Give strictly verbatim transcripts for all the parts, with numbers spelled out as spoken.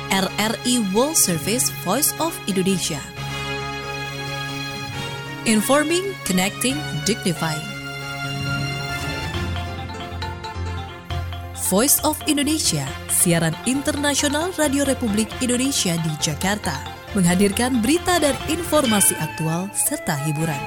R R I World Service Voice of Indonesia. Informing, connecting, dignifying. Voice of Indonesia, siaran internasional Radio Republik Indonesia di Jakarta, menghadirkan berita dan informasi aktual serta hiburan.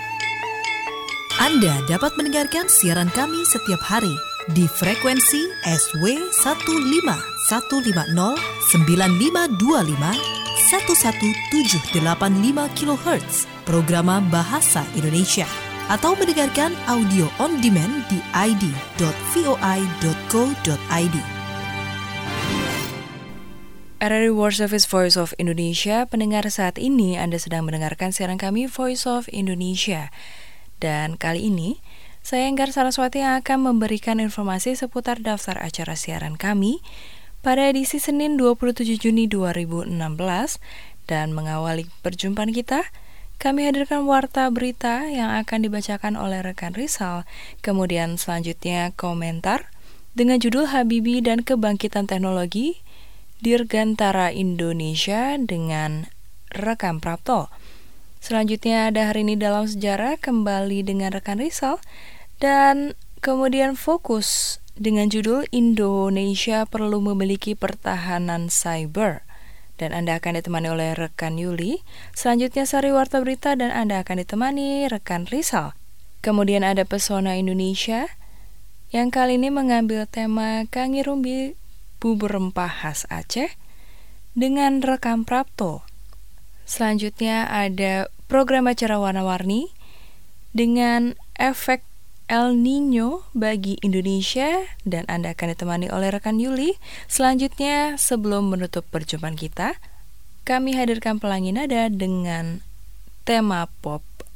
Anda dapat mendengarkan siaran kami setiap hari di frekuensi S W satu lima satu lima nol sembilan lima dua lima satu satu tujuh delapan lima kilohertz, programa Bahasa Indonesia, atau mendengarkan audio on demand di i d dot voi dot co dot i d. R R I World Service Voice of Indonesia, pendengar saat ini Anda sedang mendengarkan siaran kami Voice of Indonesia. Dan kali ini, saya Enggar Saraswati yang akan memberikan informasi seputar daftar acara siaran kami pada edisi Senin dua puluh tujuh Juni dua ribu enam belas. Dan mengawali perjumpaan kita, kami hadirkan warta berita yang akan dibacakan oleh rekan Rizal. Kemudian selanjutnya komentar dengan judul Habibie dan Kebangkitan Teknologi Dirgantara Indonesia dengan rekan Prapto. Selanjutnya ada Hari Ini Dalam Sejarah kembali dengan rekan Rizal. Dan kemudian fokus dengan judul Indonesia Perlu Memiliki Pertahanan Cyber. Dan Anda akan ditemani oleh rekan Yuli. Selanjutnya Sari Warta Berita dan Anda akan ditemani rekan Rizal. Kemudian ada Pesona Indonesia yang kali ini mengambil tema Kangi Rumbi Bubur Rempah Khas Aceh dengan rekan Prapto. Selanjutnya ada program acara warna-warni dengan efek El Nino bagi Indonesia dan Anda akan ditemani oleh rekan Yuli. Selanjutnya, sebelum menutup perjumpaan kita, kami hadirkan Pelangi Nada dengan tema pop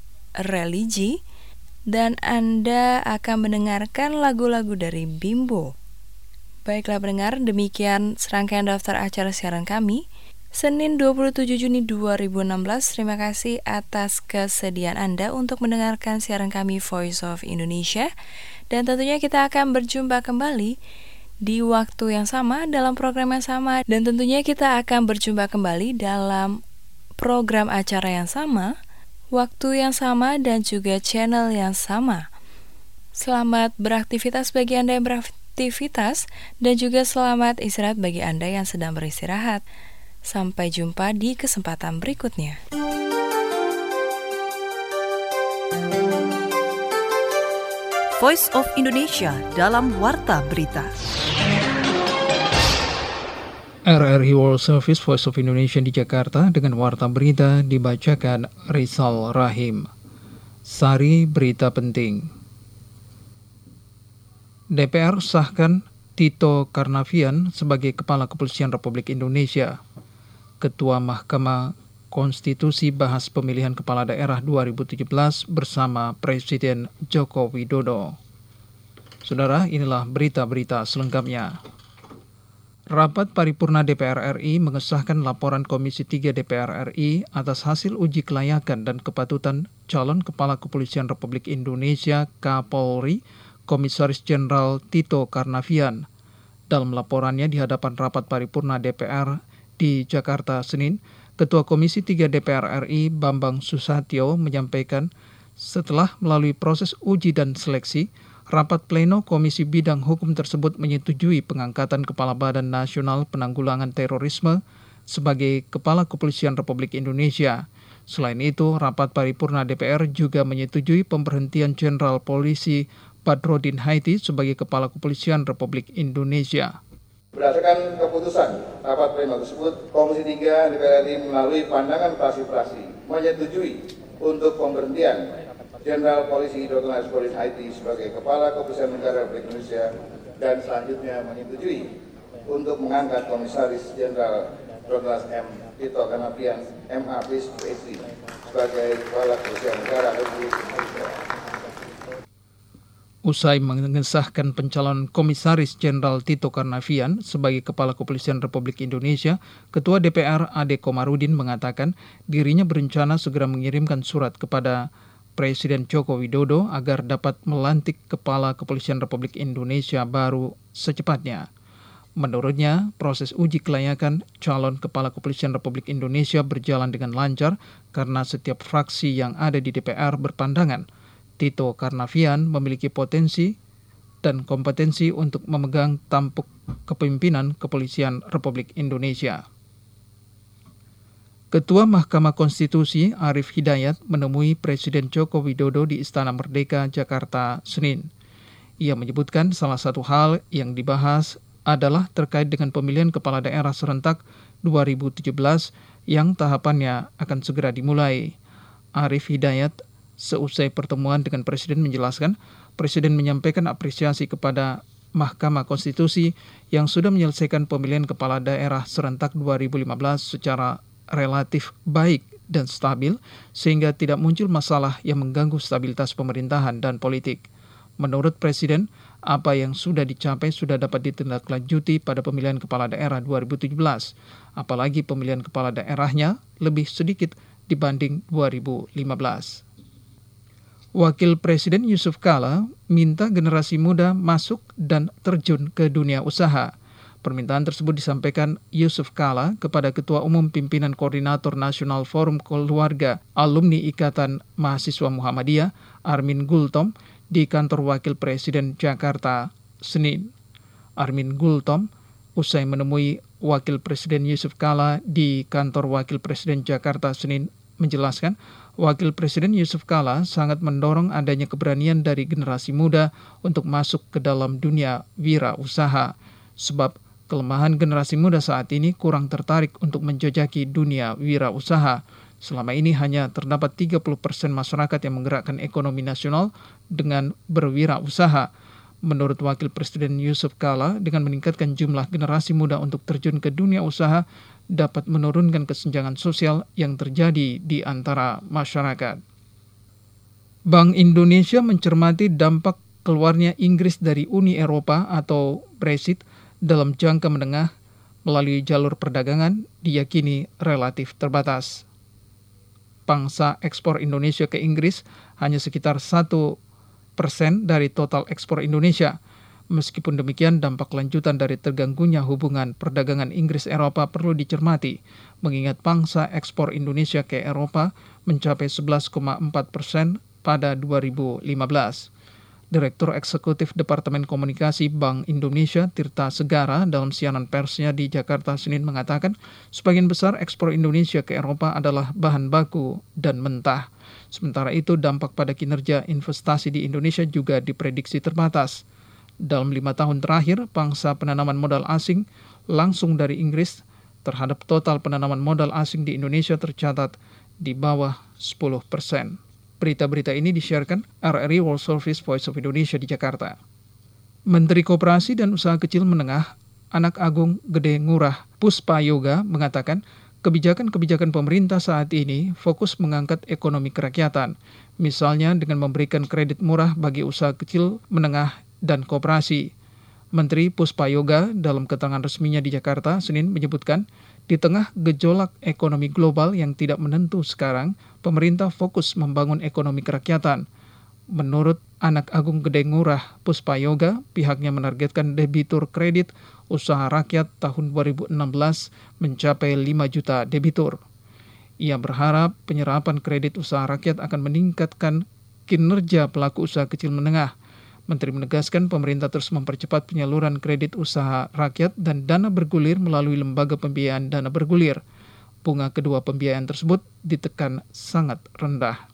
religi dan Anda akan mendengarkan lagu-lagu dari Bimbo. Baiklah pendengar, demikian serangkaian daftar acara siaran kami Senin dua puluh tujuh Juni dua ribu enam belas. Terima kasih atas kesediaan Anda untuk mendengarkan siaran kami Voice of Indonesia. Dan tentunya kita akan berjumpa kembali di waktu yang sama, dalam program yang sama. Dan tentunya kita akan berjumpa kembali dalam program acara yang sama, waktu yang sama, dan juga channel yang sama. Selamat beraktivitas bagi Anda yang beraktivitas, dan juga selamat istirahat bagi Anda yang sedang beristirahat. Sampai jumpa di kesempatan berikutnya. Voice of Indonesia dalam Warta Berita. R R I World Service Voice of Indonesia di Jakarta dengan Warta Berita dibacakan Rizal Rahim. Sari berita penting. D P R sahkan Tito Karnavian sebagai Kepala Kepolisian Republik Indonesia. Ketua Mahkamah Konstitusi bahas pemilihan kepala daerah dua ribu tujuh belas bersama Presiden Joko Widodo. Saudara, inilah berita-berita selengkapnya. Rapat Paripurna D P R R I mengesahkan laporan Komisi tiga D P R R I atas hasil uji kelayakan dan kepatutan calon Kepala Kepolisian Republik Indonesia Kapolri Komisaris Jenderal Tito Karnavian. Dalam laporannya di hadapan Rapat Paripurna D P R di Jakarta Senin, Ketua Komisi tiga D P R R I Bambang Susatyo menyampaikan setelah melalui proses uji dan seleksi, rapat pleno Komisi Bidang Hukum tersebut menyetujui pengangkatan Kepala Badan Nasional Penanggulangan Terorisme sebagai Kepala Kepolisian Republik Indonesia. Selain itu, rapat paripurna D P R juga menyetujui pemberhentian Jenderal Polisi Badrodin Haiti sebagai Kepala Kepolisian Republik Indonesia. Berdasarkan keputusan rapat pleno tersebut, Komisi tiga D P R R I melalui pandangan fraksi-fraksi menyetujui untuk pemberhentian Jenderal Polisi Doktor Badrodin Haiti sebagai Kepala Kepolisian Negara Republik Indonesia dan selanjutnya menyetujui untuk mengangkat Komisaris Jenderal Doktor M. Tito Karnavian M A P S I sebagai Kepala Kepolisian Negara Republik Indonesia. Usai mengesahkan pencalonan Komisaris Jenderal Tito Karnavian sebagai Kepala Kepolisian Republik Indonesia, Ketua D P R Ade Komarudin mengatakan dirinya berencana segera mengirimkan surat kepada Presiden Joko Widodo agar dapat melantik Kepala Kepolisian Republik Indonesia baru secepatnya. Menurutnya, proses uji kelayakan calon Kepala Kepolisian Republik Indonesia berjalan dengan lancar karena setiap fraksi yang ada di D P R berpandangan Tito Karnavian memiliki potensi dan kompetensi untuk memegang tampuk kepemimpinan Kepolisian Republik Indonesia. Ketua Mahkamah Konstitusi Arief Hidayat menemui Presiden Joko Widodo di Istana Merdeka, Jakarta, Senin. Ia menyebutkan salah satu hal yang dibahas adalah terkait dengan pemilihan kepala daerah serentak dua ribu tujuh belas yang tahapannya akan segera dimulai. Arief Hidayat seusai pertemuan dengan Presiden menjelaskan, Presiden menyampaikan apresiasi kepada Mahkamah Konstitusi yang sudah menyelesaikan pemilihan kepala daerah serentak dua ribu lima belas secara relatif baik dan stabil sehingga tidak muncul masalah yang mengganggu stabilitas pemerintahan dan politik. Menurut Presiden, apa yang sudah dicapai sudah dapat ditindaklanjuti pada pemilihan kepala daerah dua ribu tujuh belas, apalagi pemilihan kepala daerahnya lebih sedikit dibanding dua ribu lima belas. Wakil Presiden Yusuf Kala minta generasi muda masuk dan terjun ke dunia usaha. Permintaan tersebut disampaikan Yusuf Kala kepada Ketua Umum Pimpinan Koordinator Nasional Forum Keluarga Alumni Ikatan Mahasiswa Muhammadiyah, Armin Gultom, di kantor Wakil Presiden Jakarta, Senin. Armin Gultom usai menemui Wakil Presiden Yusuf Kala di kantor Wakil Presiden Jakarta, Senin, menjelaskan Wakil Presiden Yusuf Kala sangat mendorong adanya keberanian dari generasi muda untuk masuk ke dalam dunia wirausaha, sebab kelemahan generasi muda saat ini kurang tertarik untuk menjajaki dunia wirausaha. Selama ini hanya terdapat tiga puluh persen masyarakat yang menggerakkan ekonomi nasional dengan berwirausaha. Menurut Wakil Presiden Yusuf Kala, dengan meningkatkan jumlah generasi muda untuk terjun ke dunia usaha, dapat menurunkan kesenjangan sosial yang terjadi di antara masyarakat. Bank Indonesia mencermati dampak keluarnya Inggris dari Uni Eropa atau Brexit dalam jangka menengah melalui jalur perdagangan diyakini relatif terbatas. Pangsa ekspor Indonesia ke Inggris hanya sekitar satu persen dari total ekspor Indonesia. Meskipun demikian, dampak lanjutan dari terganggunya hubungan perdagangan Inggris-Eropa perlu dicermati, mengingat pangsa ekspor Indonesia ke Eropa mencapai sebelas koma empat persen pada dua ribu lima belas. Direktur Eksekutif Departemen Komunikasi Bank Indonesia Tirta Segara dalam siaran persnya di Jakarta Senin mengatakan sebagian besar ekspor Indonesia ke Eropa adalah bahan baku dan mentah. Sementara itu dampak pada kinerja investasi di Indonesia juga diprediksi terbatas. Dalam lima tahun terakhir, pangsa penanaman modal asing langsung dari Inggris terhadap total penanaman modal asing di Indonesia tercatat di bawah sepuluh persen. Berita-berita ini disiarkan R R I World Service Voice of Indonesia di Jakarta. Menteri Koperasi dan Usaha Kecil Menengah, Anak Agung Gede Ngurah Puspa Yoga mengatakan kebijakan-kebijakan pemerintah saat ini fokus mengangkat ekonomi kerakyatan, misalnya dengan memberikan kredit murah bagi usaha kecil, menengah, dan koperasi. Menteri Puspa Yoga dalam keterangan resminya di Jakarta Senin menyebutkan, di tengah gejolak ekonomi global yang tidak menentu sekarang, pemerintah fokus membangun ekonomi kerakyatan. Menurut Anak Agung Gede Ngurah Puspa Yoga, pihaknya menargetkan debitur kredit usaha rakyat tahun dua ribu enam belas mencapai lima juta debitur. Ia berharap penyerapan kredit usaha rakyat akan meningkatkan kinerja pelaku usaha kecil menengah. Menteri menegaskan pemerintah terus mempercepat penyaluran kredit usaha rakyat dan dana bergulir melalui lembaga pembiayaan dana bergulir. Bunga kedua pembiayaan tersebut ditekan sangat rendah.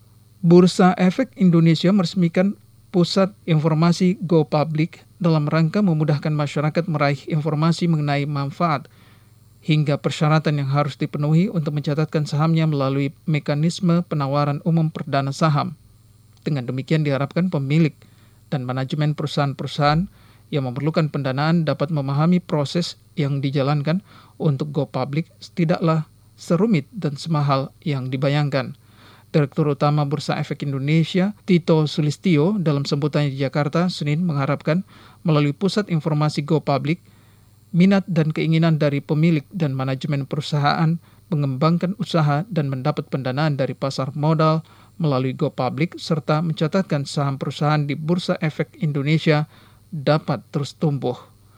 Bursa Efek Indonesia meresmikan Pusat Informasi Go Public dalam rangka memudahkan masyarakat meraih informasi mengenai manfaat hingga persyaratan yang harus dipenuhi untuk mencatatkan sahamnya melalui mekanisme penawaran umum perdana saham. Dengan demikian diharapkan pemilik dan manajemen perusahaan-perusahaan yang memerlukan pendanaan dapat memahami proses yang dijalankan untuk go public tidaklah serumit dan semahal yang dibayangkan. Direktur Utama Bursa Efek Indonesia, Tito Sulistyo, dalam sambutannya di Jakarta, Senin mengharapkan melalui Pusat Informasi Go Public, minat dan keinginan dari pemilik dan manajemen perusahaan mengembangkan usaha dan mendapat pendanaan dari pasar modal melalui Go Public serta mencatatkan saham perusahaan di Bursa Efek Indonesia dapat terus tumbuh.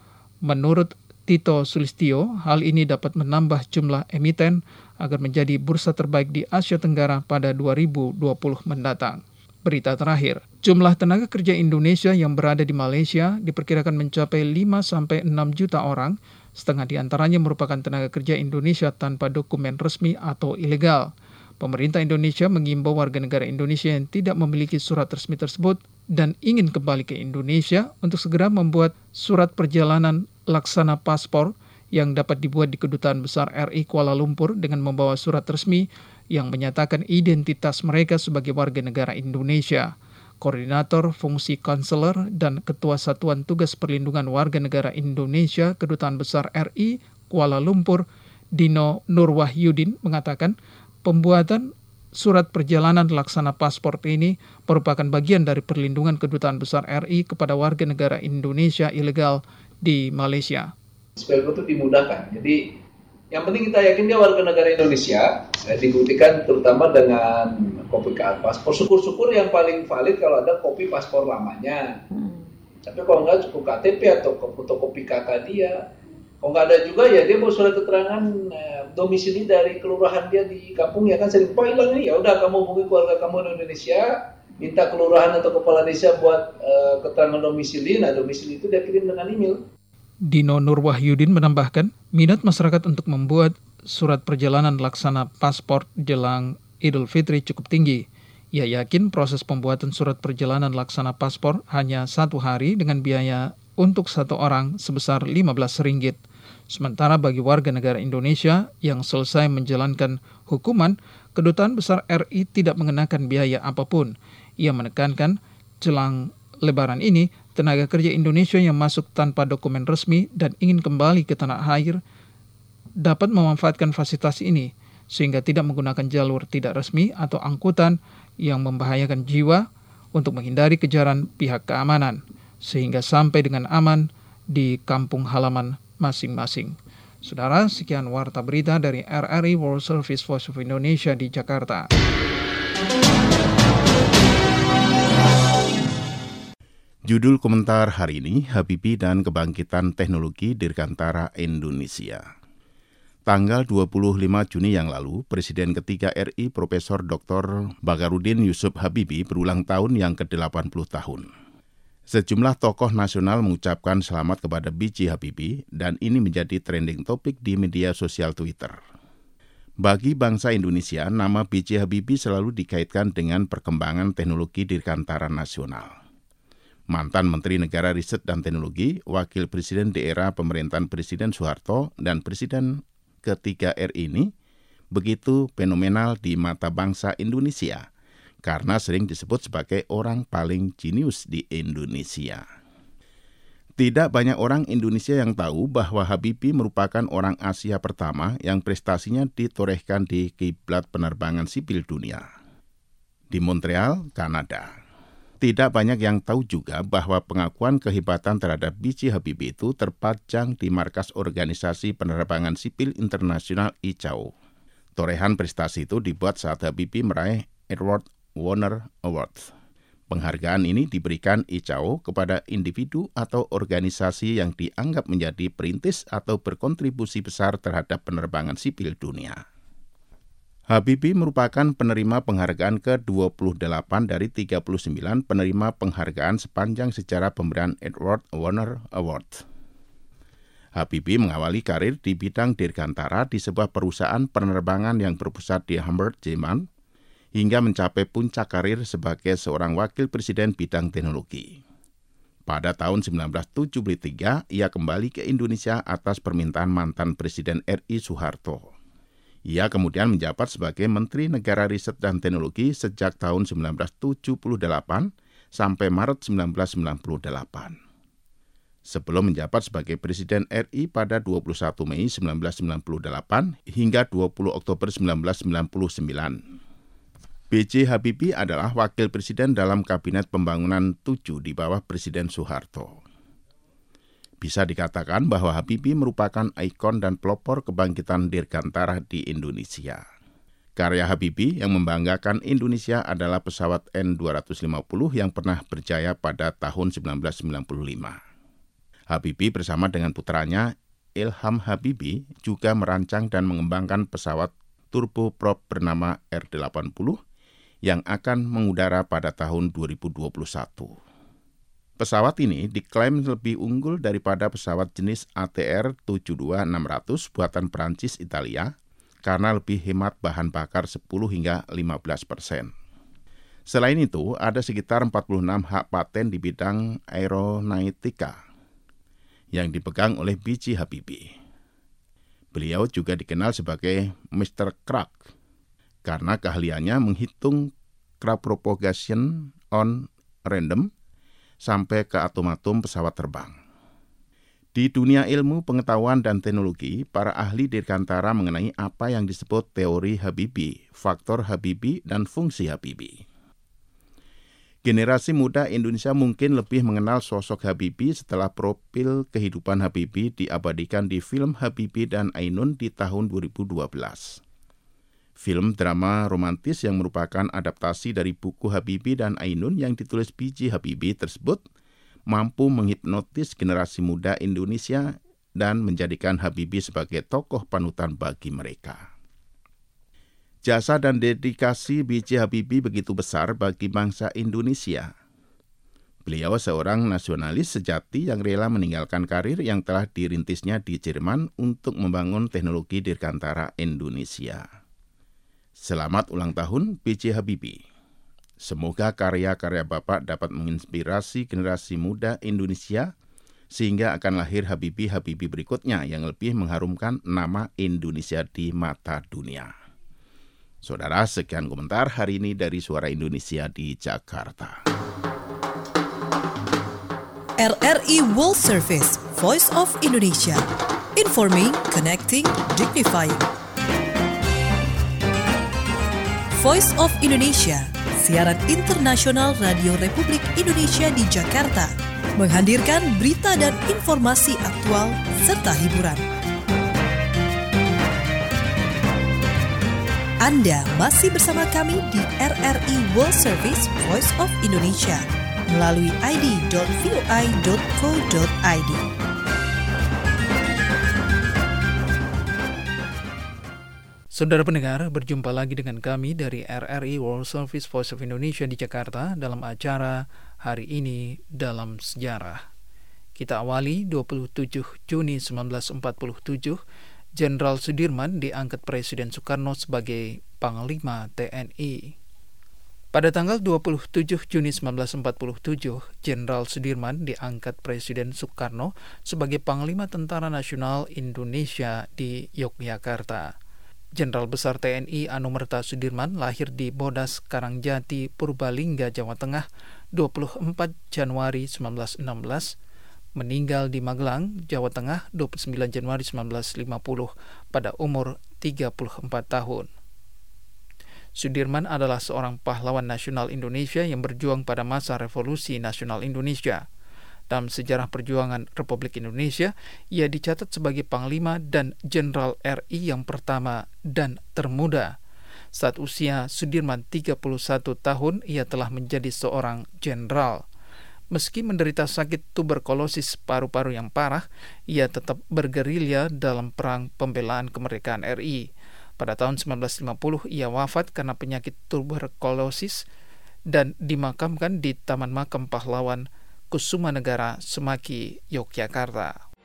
Menurut Tito Sulistyo, hal ini dapat menambah jumlah emiten agar menjadi bursa terbaik di Asia Tenggara pada dua ribu dua puluh mendatang. Berita terakhir, jumlah tenaga kerja Indonesia yang berada di Malaysia diperkirakan mencapai lima sampai enam juta orang, setengah di antaranya merupakan tenaga kerja Indonesia tanpa dokumen resmi atau ilegal. Pemerintah Indonesia mengimbau warga negara Indonesia yang tidak memiliki surat resmi tersebut dan ingin kembali ke Indonesia untuk segera membuat surat perjalanan laksana paspor yang dapat dibuat di Kedutaan Besar R I Kuala Lumpur dengan membawa surat resmi yang menyatakan identitas mereka sebagai warga negara Indonesia. Koordinator Fungsi Konselor dan Ketua Satuan Tugas Perlindungan Warga Negara Indonesia Kedutaan Besar R I Kuala Lumpur, Dino Nurwahyudin, mengatakan pembuatan surat perjalanan laksana paspor ini merupakan bagian dari perlindungan Kedutaan Besar R I kepada warga negara Indonesia ilegal di Malaysia. Supaya itu dimudahkan. Jadi yang penting kita yakin dia warga negara Indonesia, eh, dibuktikan terutama dengan kopi paspor. Syukur-syukur yang paling valid kalau ada kopi paspor lamanya. Hmm. Tapi kalau enggak cukup K T P atau fotokopi K K dia. Kalau nggak ada juga ya dia mau surat keterangan eh, domisili dari kelurahan dia di kampung ya kan sering Pak hilang nih, ya udah kamu hubungi keluarga kamu di Indonesia, minta kelurahan atau kepala desa buat eh, keterangan domisili, nah domisili itu dia kirim dengan email. Dino Nurwahyudin menambahkan, minat masyarakat untuk membuat surat perjalanan laksana paspor jelang Idul Fitri cukup tinggi. Ia yakin proses pembuatan surat perjalanan laksana paspor hanya satu hari dengan biaya untuk satu orang sebesar lima belas ringgit. Sementara bagi warga negara Indonesia yang selesai menjalankan hukuman, Kedutaan Besar R I tidak mengenakan biaya apapun. Ia menekankan jelang Lebaran ini, tenaga kerja Indonesia yang masuk tanpa dokumen resmi dan ingin kembali ke tanah air dapat memanfaatkan fasilitas ini, sehingga tidak menggunakan jalur tidak resmi atau angkutan yang membahayakan jiwa untuk menghindari kejaran pihak keamanan, sehingga sampai dengan aman di kampung halaman masing-masing. Saudara, sekian Warta Berita dari R R I World Service Voice of Indonesia di Jakarta. Judul komentar hari ini, Habibie dan Kebangkitan Teknologi Dirgantara Indonesia. Tanggal dua puluh lima Juni yang lalu, Presiden ketiga R I Profesor Doktor Baharudin Yusuf Habibie berulang tahun yang ke delapan puluh tahun. Sejumlah tokoh nasional mengucapkan selamat kepada B J Habibie dan ini menjadi trending topik di media sosial Twitter. Bagi bangsa Indonesia, nama B J Habibie selalu dikaitkan dengan perkembangan teknologi dirgantara nasional. Mantan Menteri Negara Riset dan Teknologi, Wakil Presiden di era pemerintahan Presiden Soeharto dan Presiden ketiga R I ini begitu fenomenal di mata bangsa Indonesia karena sering disebut sebagai orang paling jenius di Indonesia. Tidak banyak orang Indonesia yang tahu bahwa Habibie merupakan orang Asia pertama yang prestasinya ditorehkan di kiblat penerbangan sipil dunia, di Montreal, Kanada. Tidak banyak yang tahu juga bahwa pengakuan kehebatan terhadap B J Habibie itu terpajang di markas Organisasi Penerbangan Sipil Internasional I C A O. Torehan prestasi itu dibuat saat Habibie meraih Edward Warner Award. Penghargaan ini diberikan I C A O kepada individu atau organisasi yang dianggap menjadi perintis atau berkontribusi besar terhadap penerbangan sipil dunia. Habibie merupakan penerima penghargaan ke dua puluh delapan dari tiga puluh sembilan penerima penghargaan sepanjang sejarah pemberian Edward Warner Award. Habibie mengawali karir di bidang dirgantara di sebuah perusahaan penerbangan yang berpusat di Hamburg, Jerman, hingga mencapai puncak karir sebagai seorang wakil presiden bidang teknologi. Pada tahun sembilan belas tujuh puluh tiga, ia kembali ke Indonesia atas permintaan mantan Presiden R I Soeharto. Ia kemudian menjabat sebagai Menteri Negara Riset dan Teknologi sejak tahun sembilan belas tujuh puluh delapan sampai Maret sembilan belas sembilan puluh delapan. Sebelum menjabat sebagai Presiden R I pada dua puluh satu Mei sembilan belas sembilan puluh delapan hingga dua puluh Oktober sembilan belas sembilan puluh sembilan. B J Habibie adalah Wakil Presiden dalam Kabinet Pembangunan tujuh di bawah Presiden Soeharto. Bisa dikatakan bahwa Habibie merupakan ikon dan pelopor kebangkitan dirgantara di Indonesia. Karya Habibie yang membanggakan Indonesia adalah pesawat N dua ratus lima puluh yang pernah berjaya pada tahun sembilan belas sembilan puluh lima. Habibie bersama dengan putranya Ilham Habibie juga merancang dan mengembangkan pesawat turboprop bernama R delapan puluh yang akan mengudara pada tahun dua ribu dua puluh satu. Pesawat ini diklaim lebih unggul daripada pesawat jenis A T R tujuh dua enam ratus buatan Prancis Italia karena lebih hemat bahan bakar sepuluh hingga lima belas persen. Selain itu, ada sekitar empat puluh enam hak paten di bidang aeronautika yang dipegang oleh B J Habibie. Beliau juga dikenal sebagai mister Crack karena keahliannya menghitung crowd propagation on random sampai ke atom-atom pesawat terbang. Di dunia ilmu, pengetahuan, dan teknologi, para ahli dirgantara mengenai apa yang disebut teori Habibie, faktor Habibie, dan fungsi Habibie. Generasi muda Indonesia mungkin lebih mengenal sosok Habibie setelah profil kehidupan Habibie diabadikan di film Habibie dan Ainun di tahun dua ribu dua belas. Film drama romantis yang merupakan adaptasi dari buku Habibie dan Ainun yang ditulis B J Habibie tersebut mampu menghipnotis generasi muda Indonesia dan menjadikan Habibie sebagai tokoh panutan bagi mereka. Jasa dan dedikasi B J Habibie begitu besar bagi bangsa Indonesia. Beliau seorang nasionalis sejati yang rela meninggalkan karir yang telah dirintisnya di Jerman untuk membangun teknologi dirgantara Indonesia. Selamat ulang tahun B J Habibie. Semoga karya-karya Bapak dapat menginspirasi generasi muda Indonesia sehingga akan lahir Habibie-Habibie berikutnya yang lebih mengharumkan nama Indonesia di mata dunia. Saudara, sekian komentar hari ini dari Suara Indonesia di Jakarta. R R I World Service, Voice of Indonesia. Informing, connecting, dignifying. Voice of Indonesia, siaran internasional Radio Republik Indonesia di Jakarta, menghadirkan berita dan informasi aktual serta hiburan. Anda masih bersama kami di R R I World Service Voice of Indonesia melalui i d dot v o i dot co dot i d. Saudara pendengar, berjumpa lagi dengan kami dari R R I World Service Voice of Indonesia di Jakarta dalam acara Hari Ini Dalam Sejarah. Kita awali dua puluh tujuh Juni seribu sembilan ratus empat puluh tujuh, Jenderal Sudirman diangkat Presiden Soekarno sebagai Panglima T N I. Pada tanggal dua puluh tujuh Juni seribu sembilan ratus empat puluh tujuh, Jenderal Sudirman diangkat Presiden Soekarno sebagai Panglima Tentara Nasional Indonesia di Yogyakarta. Jenderal Besar T N I Anumerta Sudirman lahir di Bodas, Karangjati, Purbalingga, Jawa Tengah, dua puluh empat Januari seribu sembilan ratus enam belas, meninggal di Magelang, Jawa Tengah, dua puluh sembilan Januari seribu sembilan ratus lima puluh pada umur tiga puluh empat tahun. Sudirman adalah seorang pahlawan nasional Indonesia yang berjuang pada masa Revolusi Nasional Indonesia. Dalam sejarah perjuangan Republik Indonesia, ia dicatat sebagai Panglima dan Jenderal R I yang pertama dan termuda. Saat usia Sudirman tiga puluh satu tahun, ia telah menjadi seorang jenderal. Meski menderita sakit tuberkulosis paru-paru yang parah, ia tetap bergerilya dalam perang pembelaan kemerdekaan R I. Pada tahun seribu sembilan ratus lima puluh, ia wafat karena penyakit tuberkulosis dan dimakamkan di Taman Makam Pahlawan Kusumanegara, Semaki, Yogyakarta.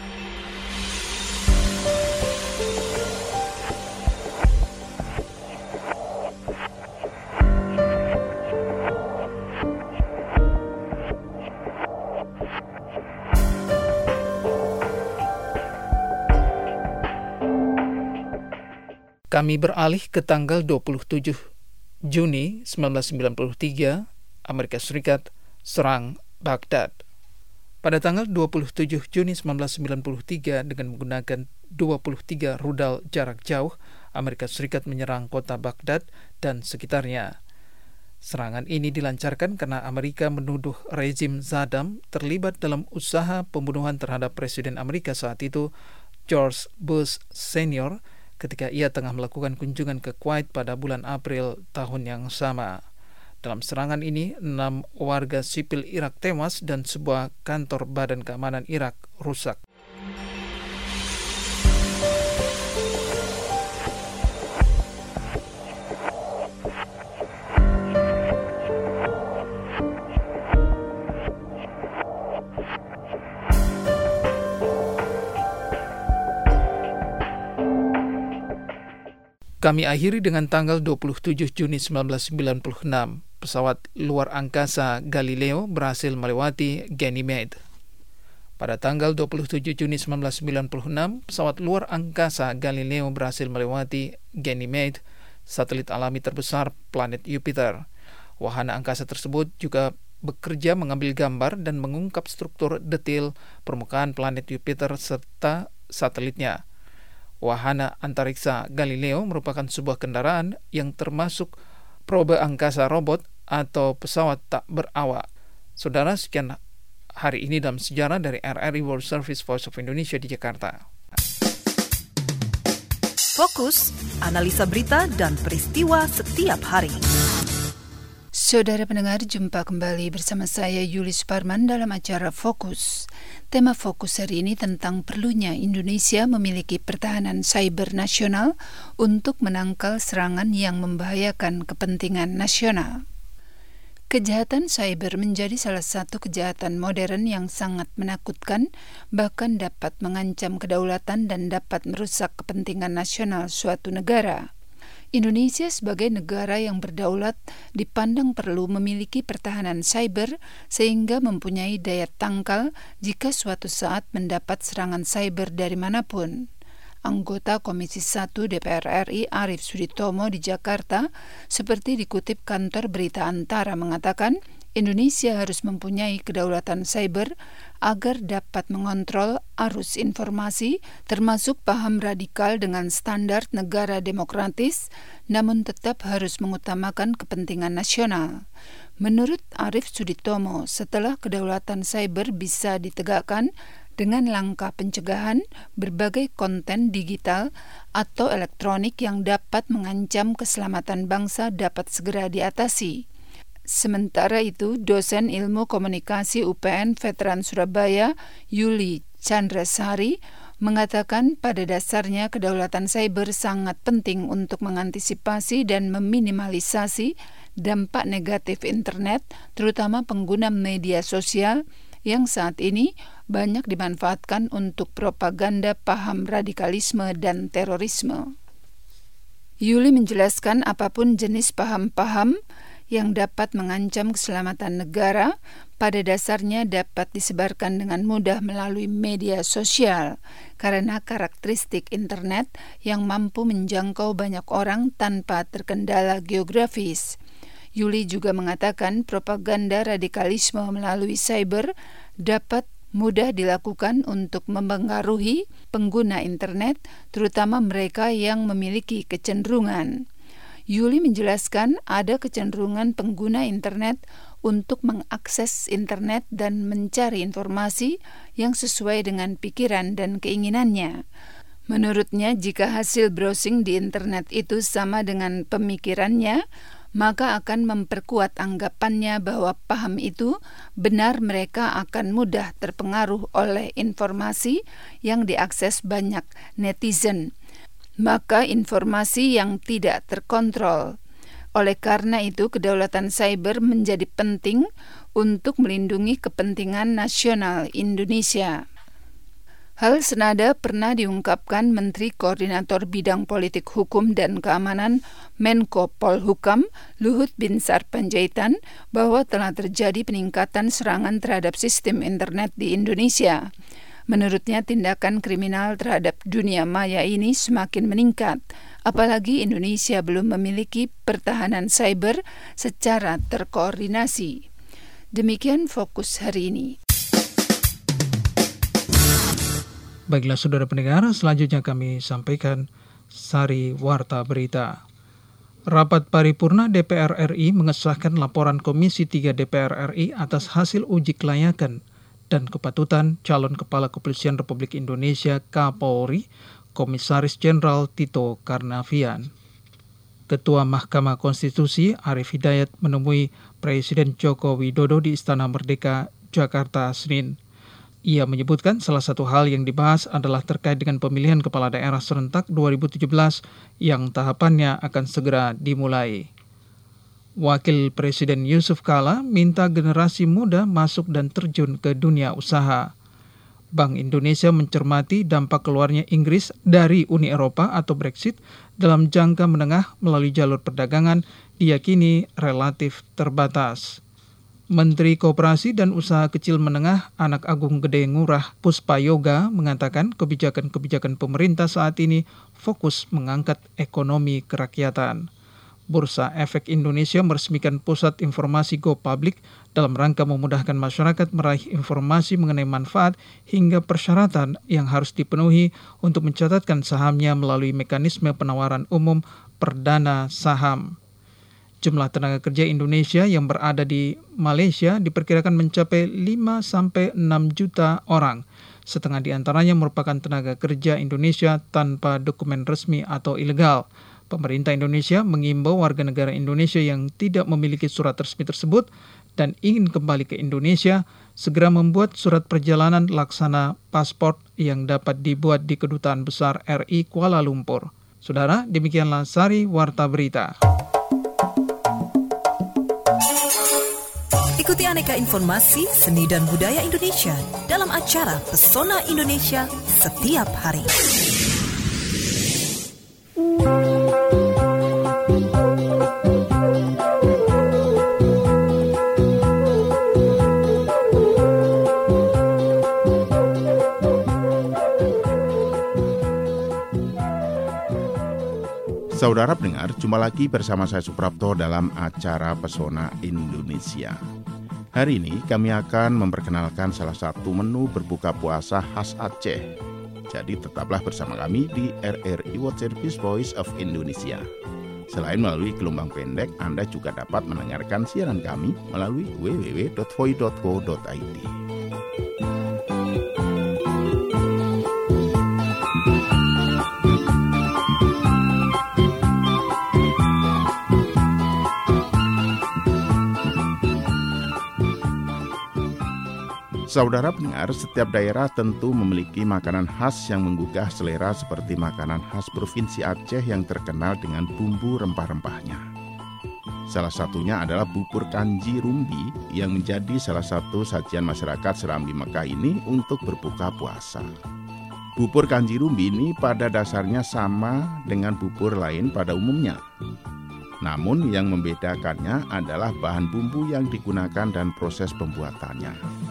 Kami beralih ke tanggal dua puluh tujuh Juni seribu sembilan ratus sembilan puluh tiga, Amerika Serikat serang Baghdad. Pada tanggal dua puluh tujuh Juni seribu sembilan ratus sembilan puluh tiga, dengan menggunakan dua puluh tiga rudal jarak jauh, Amerika Serikat menyerang kota Baghdad dan sekitarnya. Serangan ini dilancarkan karena Amerika menuduh rezim Saddam terlibat dalam usaha pembunuhan terhadap Presiden Amerika saat itu, George Bush Senior, ketika ia tengah melakukan kunjungan ke Kuwait pada bulan April tahun yang sama. Dalam serangan ini, enam warga sipil Irak tewas dan sebuah kantor Badan Keamanan Irak rusak. Kami akhiri dengan tanggal dua puluh tujuh Juni seribu sembilan ratus sembilan puluh enam. Pesawat luar angkasa Galileo berhasil melewati Ganymede. Pada tanggal dua puluh tujuh Juni seribu sembilan ratus sembilan puluh enam, pesawat luar angkasa Galileo berhasil melewati Ganymede, satelit alami terbesar planet Jupiter. Wahana angkasa tersebut juga bekerja mengambil gambar dan mengungkap struktur detail permukaan planet Jupiter serta satelitnya. Wahana antariksa Galileo merupakan sebuah kendaraan yang termasuk probe angkasa robot atau pesawat tak berawak. Saudara, sekian hari ini dalam sejarah dari R R I World Service Voice of Indonesia di Jakarta. Fokus, analisa berita dan peristiwa setiap hari. Saudara pendengar, jumpa kembali bersama saya Yuli Suparman dalam acara Fokus. Tema Fokus hari ini tentang perlunya Indonesia memiliki pertahanan cyber nasional untuk menangkal serangan yang membahayakan kepentingan nasional. Kejahatan cyber menjadi salah satu kejahatan modern yang sangat menakutkan, bahkan dapat mengancam kedaulatan dan dapat merusak kepentingan nasional suatu negara. Indonesia sebagai negara yang berdaulat dipandang perlu memiliki pertahanan cyber sehingga mempunyai daya tangkal jika suatu saat mendapat serangan cyber dari manapun. Anggota Komisi satu D P R R I Arief Suditomo di Jakarta, seperti dikutip kantor berita Antara, mengatakan Indonesia harus mempunyai kedaulatan cyber agar dapat mengontrol arus informasi termasuk paham radikal dengan standar negara demokratis, namun tetap harus mengutamakan kepentingan nasional. Menurut Arief Suditomo, setelah kedaulatan cyber bisa ditegakkan dengan langkah pencegahan, berbagai konten digital atau elektronik yang dapat mengancam keselamatan bangsa dapat segera diatasi. Sementara itu, dosen ilmu komunikasi U P N Veteran Surabaya, Yuli Chandrasari, mengatakan pada dasarnya kedaulatan cyber sangat penting untuk mengantisipasi dan meminimalisasi dampak negatif internet, terutama pengguna media sosial yang saat ini banyak dimanfaatkan untuk propaganda paham radikalisme dan terorisme. Yuli menjelaskan apapun jenis paham-paham yang dapat mengancam keselamatan negara, pada dasarnya dapat disebarkan dengan mudah melalui media sosial, karena karakteristik internet yang mampu menjangkau banyak orang tanpa terkendala geografis. Yuli juga mengatakan propaganda radikalisme melalui cyber dapat mudah dilakukan untuk mempengaruhi pengguna internet, terutama mereka yang memiliki kecenderungan. Yuli menjelaskan ada kecenderungan pengguna internet untuk mengakses internet dan mencari informasi yang sesuai dengan pikiran dan keinginannya. Menurutnya, jika hasil browsing di internet itu sama dengan pemikirannya, maka akan memperkuat anggapannya bahwa paham itu benar. Mereka akan mudah terpengaruh oleh informasi yang diakses banyak netizen, maka informasi yang tidak terkontrol. Oleh karena itu, kedaulatan cyber menjadi penting untuk melindungi kepentingan nasional Indonesia. Hal senada pernah diungkapkan Menteri Koordinator Bidang Politik Hukum dan Keamanan Menko Polhukam Luhut Binsar Panjaitan bahwa telah terjadi peningkatan serangan terhadap sistem internet di Indonesia. Menurutnya, tindakan kriminal terhadap dunia maya ini semakin meningkat, apalagi Indonesia belum memiliki pertahanan cyber secara terkoordinasi. Demikian Fokus hari ini. Baiklah saudara pendengar, selanjutnya kami sampaikan Sari Warta Berita. Rapat paripurna D P R R I mengesahkan laporan Komisi tiga D P R R I atas hasil uji kelayakan dan kepatutan calon Kepala Kepolisian Republik Indonesia Kapolri, Komisaris Jenderal Tito Karnavian. Ketua Mahkamah Konstitusi Arief Hidayat menemui Presiden Joko Widodo di Istana Merdeka, Jakarta, Senin. Ia menyebutkan salah satu hal yang dibahas adalah terkait dengan pemilihan kepala daerah serentak dua ribu tujuh belas yang tahapannya akan segera dimulai. Wakil Presiden Yusuf Kala minta generasi muda masuk dan terjun ke dunia usaha. Bank Indonesia mencermati dampak keluarnya Inggris dari Uni Eropa atau Brexit dalam jangka menengah melalui jalur perdagangan diyakini relatif terbatas. Menteri Koperasi dan Usaha Kecil Menengah Anak Agung Gede Ngurah Puspa Yoga mengatakan kebijakan-kebijakan pemerintah saat ini fokus mengangkat ekonomi kerakyatan. Bursa Efek Indonesia meresmikan pusat informasi Go Public dalam rangka memudahkan masyarakat meraih informasi mengenai manfaat hingga persyaratan yang harus dipenuhi untuk mencatatkan sahamnya melalui mekanisme penawaran umum perdana saham. Jumlah tenaga kerja Indonesia yang berada di Malaysia diperkirakan mencapai lima sampai enam juta orang. Setengah di antaranya merupakan tenaga kerja Indonesia tanpa dokumen resmi atau ilegal. Pemerintah Indonesia mengimbau warga negara Indonesia yang tidak memiliki surat resmi tersebut dan ingin kembali ke Indonesia segera membuat surat perjalanan laksana paspor yang dapat dibuat di Kedutaan Besar R I Kuala Lumpur. Saudara, demikianlah Sari Warta Berita. Ikuti aneka informasi seni dan budaya Indonesia dalam acara Pesona Indonesia setiap hari. Saudara pendengar, jumpa lagi bersama saya Suprapto dalam acara Pesona Indonesia. Hari ini kami akan memperkenalkan salah satu menu berbuka puasa khas Aceh. Jadi tetaplah bersama kami di R R I World Service Voice of Indonesia. Selain melalui gelombang pendek, Anda juga dapat mendengarkan siaran kami melalui w w w dot voi dot co dot i d. Saudara pendengar, setiap daerah tentu memiliki makanan khas yang menggugah selera seperti makanan khas Provinsi Aceh yang terkenal dengan bumbu rempah-rempahnya. Salah satunya adalah bubur kanji rumbi yang menjadi salah satu sajian masyarakat Serambi Mekah ini untuk berbuka puasa. Bubur kanji rumbi ini pada dasarnya sama dengan bubur lain pada umumnya. Namun yang membedakannya adalah bahan bumbu yang digunakan dan proses pembuatannya.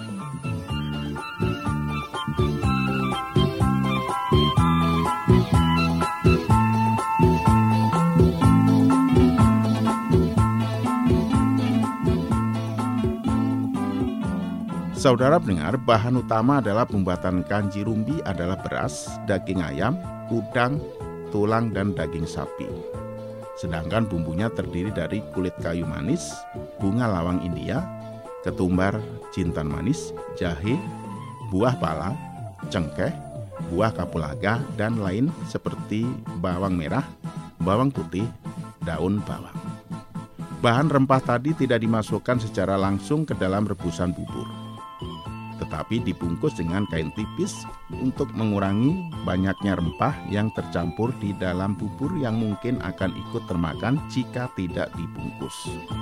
Saudara pendengar, bahan utama adalah pembuatan kanji rumbi adalah beras, daging ayam, udang, tulang, dan daging sapi. Sedangkan bumbunya terdiri dari kulit kayu manis, bunga lawang India, ketumbar jintan manis, jahe, buah pala, cengkeh, buah kapulaga, dan lain seperti bawang merah, bawang putih, daun bawang. Bahan rempah tadi tidak dimasukkan secara langsung ke dalam rebusan bubur, tetapi dibungkus dengan kain tipis untuk mengurangi banyaknya rempah yang tercampur di dalam bubur yang mungkin akan ikut termakan jika tidak dibungkus.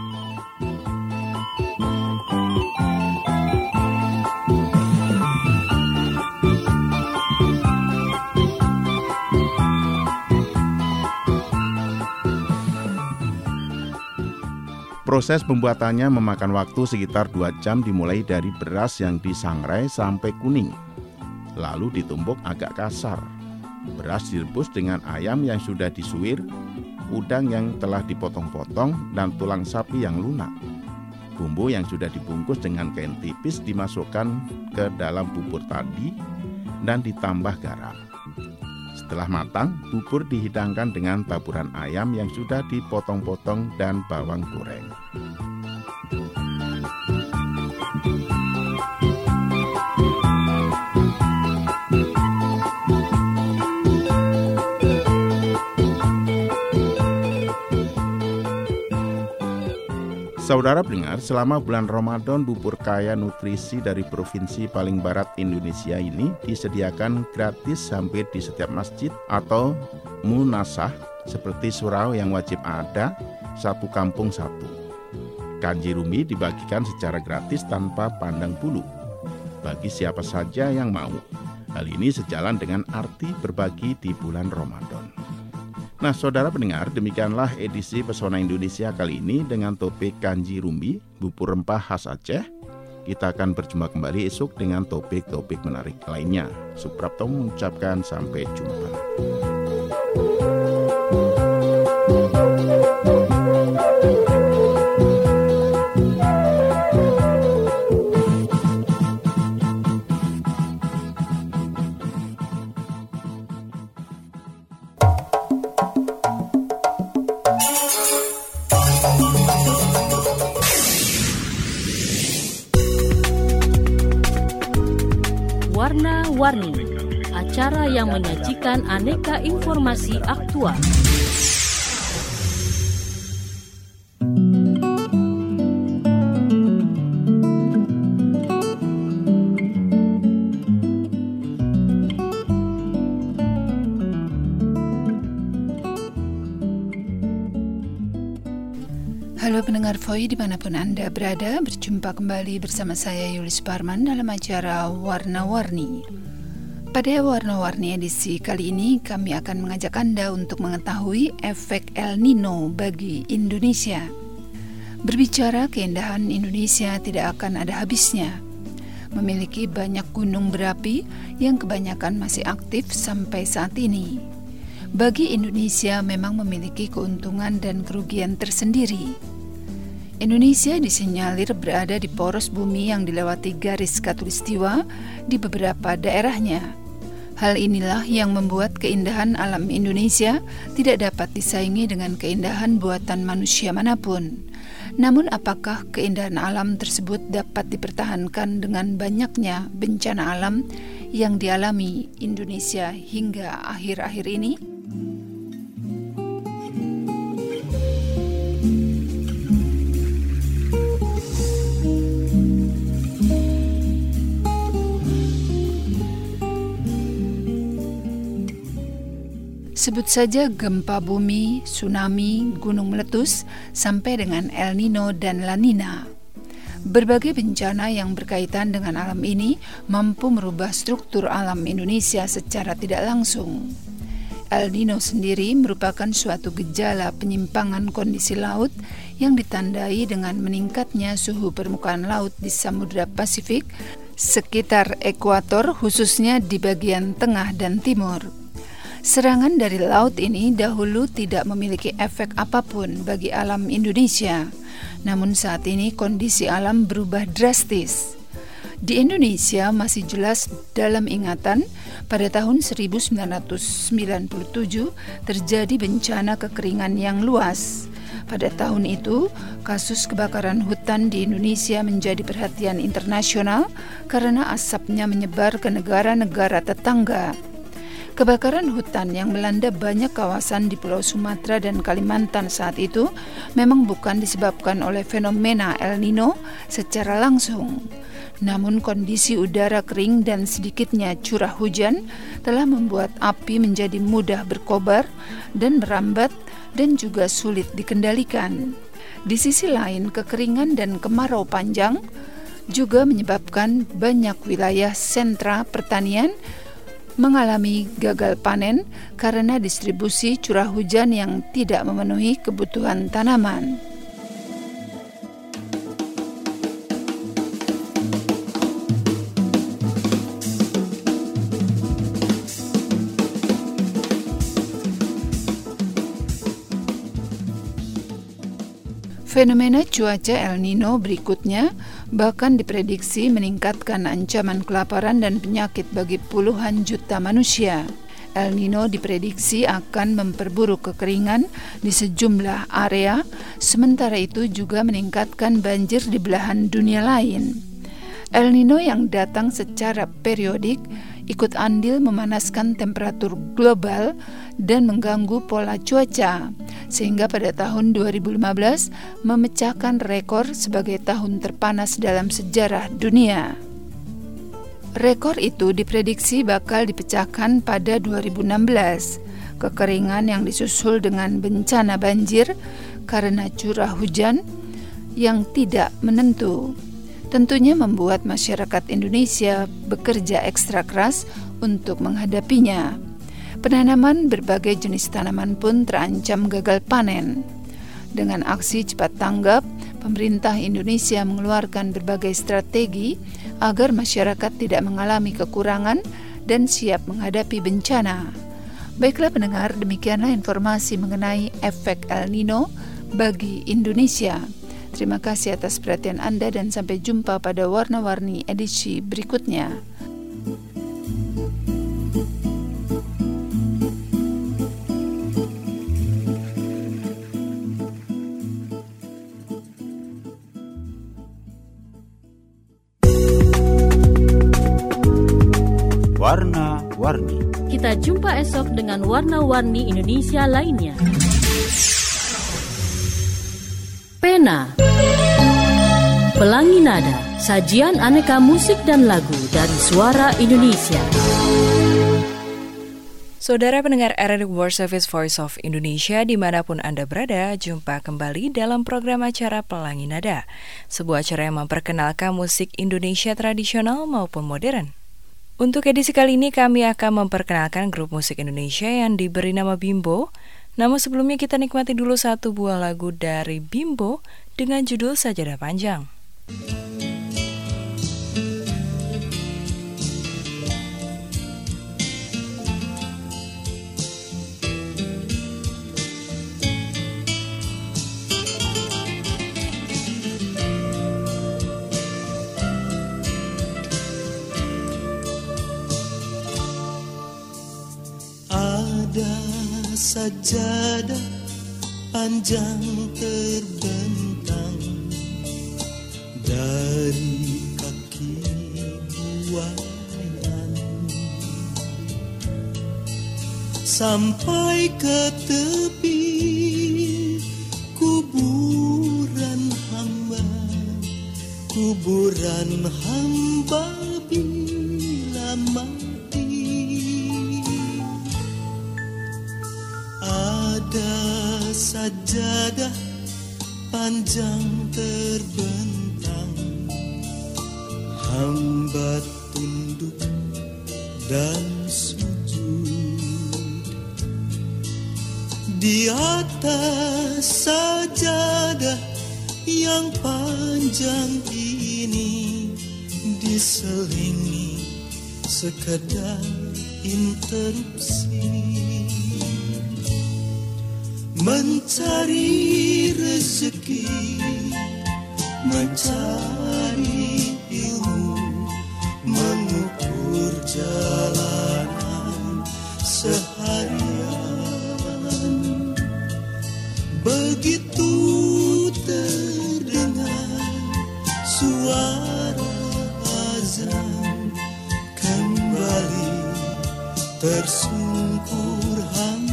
Proses pembuatannya memakan waktu sekitar dua jam dimulai dari beras yang disangrai sampai kuning. Lalu ditumbuk agak kasar. Beras direbus dengan ayam yang sudah disuir, udang yang telah dipotong-potong, dan tulang sapi yang lunak. Bumbu yang sudah dibungkus dengan kain tipis dimasukkan ke dalam bubur tadi dan ditambah garam. Setelah matang, bubur dihidangkan dengan taburan ayam yang sudah dipotong-potong dan bawang goreng. Saudara pendengar, selama bulan Ramadan, bubur kaya nutrisi dari provinsi paling barat Indonesia ini disediakan gratis hampir di setiap masjid atau munasah seperti surau yang wajib ada, satu kampung satu. Kanji Rumbi dibagikan secara gratis tanpa pandang bulu bagi siapa saja yang mau. Hal ini sejalan dengan arti berbagi di bulan Ramadan. Nah, saudara pendengar, demikianlah edisi Pesona Indonesia kali ini dengan topik Kanji Rumbi, bubur rempah khas Aceh. Kita akan berjumpa kembali esok dengan topik-topik menarik lainnya. Suprapto mengucapkan sampai jumpa. Warna-Warni, acara yang menyajikan aneka informasi aktual. Halo pendengar V O I dimanapun Anda berada, berjumpa kembali bersama saya Yuli Suparman dalam acara Warna-Warni. Pada Warna-Warni edisi kali ini kami akan mengajak Anda untuk mengetahui efek El Nino bagi Indonesia. Berbicara keindahan Indonesia tidak akan ada habisnya. Memiliki banyak gunung berapi yang kebanyakan masih aktif sampai saat ini. Bagi Indonesia memang memiliki keuntungan dan kerugian tersendiri. Indonesia disinyalir berada di poros bumi yang dilewati garis khatulistiwa di beberapa daerahnya. Hal inilah yang membuat keindahan alam Indonesia tidak dapat disaingi dengan keindahan buatan manusia manapun. Namun apakah keindahan alam tersebut dapat dipertahankan dengan banyaknya bencana alam yang dialami Indonesia hingga akhir-akhir ini? Sebut saja gempa bumi, tsunami, gunung meletus, sampai dengan El Nino dan La Nina. Berbagai bencana yang berkaitan dengan alam ini mampu merubah struktur alam Indonesia secara tidak langsung. El Nino sendiri merupakan suatu gejala penyimpangan kondisi laut yang ditandai dengan meningkatnya suhu permukaan laut di Samudra Pasifik sekitar ekuator, khususnya di bagian tengah dan timur. Serangan dari laut ini dahulu tidak memiliki efek apapun bagi alam Indonesia. Namun saat ini kondisi alam berubah drastis. Di Indonesia masih jelas dalam ingatan pada tahun seribu sembilan ratus sembilan puluh tujuh terjadi bencana kekeringan yang luas. Pada tahun itu, kasus kebakaran hutan di Indonesia menjadi perhatian internasional karena asapnya menyebar ke negara-negara tetangga. Kebakaran hutan yang melanda banyak kawasan di Pulau Sumatera dan Kalimantan saat itu memang bukan disebabkan oleh fenomena El Nino secara langsung. Namun kondisi udara kering dan sedikitnya curah hujan telah membuat api menjadi mudah berkobar dan merambat dan juga sulit dikendalikan. Di sisi lain, kekeringan dan kemarau panjang juga menyebabkan banyak wilayah sentra pertanian mengalami gagal panen karena distribusi curah hujan yang tidak memenuhi kebutuhan tanaman. Fenomena cuaca El Nino berikutnya bahkan diprediksi meningkatkan ancaman kelaparan dan penyakit bagi puluhan juta manusia. El Nino diprediksi akan memperburuk kekeringan di sejumlah area, sementara itu juga meningkatkan banjir di belahan dunia lain. El Nino yang datang secara periodik ikut andil memanaskan temperatur global dan mengganggu pola cuaca, sehingga pada tahun dua ribu lima belas memecahkan rekor sebagai tahun terpanas dalam sejarah dunia. Rekor itu diprediksi bakal dipecahkan pada dua ribu enam belas. Kekeringan yang disusul dengan bencana banjir karena curah hujan yang tidak menentu tentunya membuat masyarakat Indonesia bekerja ekstra keras untuk menghadapinya. Penanaman berbagai jenis tanaman pun terancam gagal panen. Dengan aksi cepat tanggap, pemerintah Indonesia mengeluarkan berbagai strategi agar masyarakat tidak mengalami kekurangan dan siap menghadapi bencana. Baiklah pendengar, demikianlah informasi mengenai efek El Nino bagi Indonesia. Terima kasih atas perhatian Anda dan sampai jumpa pada Warna-Warni edisi berikutnya. Warna-Warni. Kita jumpa esok dengan Warna-Warni Indonesia lainnya. Pena, Pelangi Nada, sajian aneka musik dan lagu dari Suara Indonesia. Saudara pendengar R R I World Service Voice of Indonesia dimanapun Anda berada, jumpa kembali dalam program acara Pelangi Nada, sebuah acara yang memperkenalkan musik Indonesia tradisional maupun modern. Untuk edisi kali ini kami akan memperkenalkan grup musik Indonesia yang diberi nama Bimbo. Namun sebelumnya kita nikmati dulu satu buah lagu dari Bimbo dengan judul Sajadah Panjang. Ada sajadah panjang terbentang dari kaki buayan sampai ke tepi kuburan hamba, kuburan hamba bila mati. Ada sajadah panjang terbentang, hamba tunduk dan sujud di atas sajadah yang panjang ini, diselingi sekedar interupsi. Mencari rezeki, mencari ilmu, mengukur jalanan seharian. Begitu terdengar suara azan, kembali tersungkur hamba.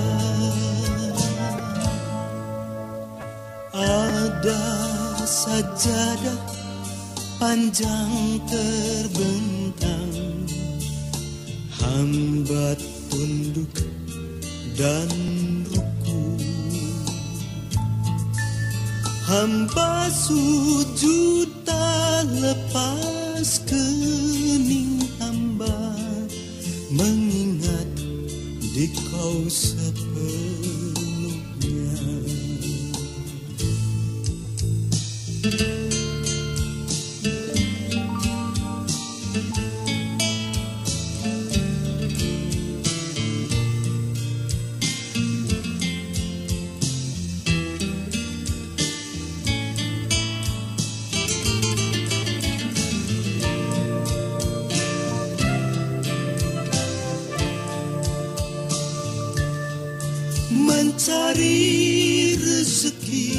Ada sajadah panjang terbentang, hamba tunduk dan ruku, hamba sujud tak lepas kening hamba, mengingat dikau sepenuhnya. Mencari rezeki,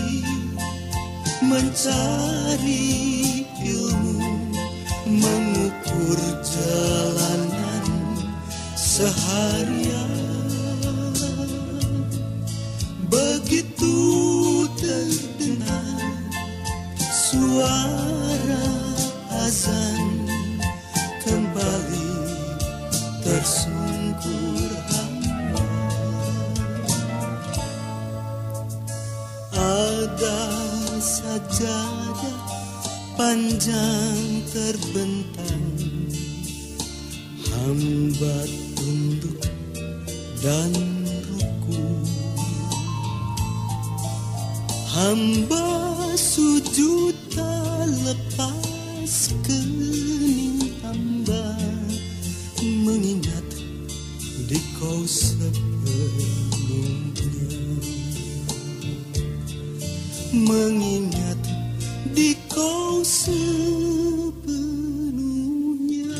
mencari ilmu, mengukur jalanan seharian. Begitu azan kembali tersungkur hamba. Ada sajadah panjang terbentang, hamba tunduk dan ruku. Hamba sujud tak lepas kening hamba, mengingat di kau sepenuhnya, mengingat di kau sepenuhnya.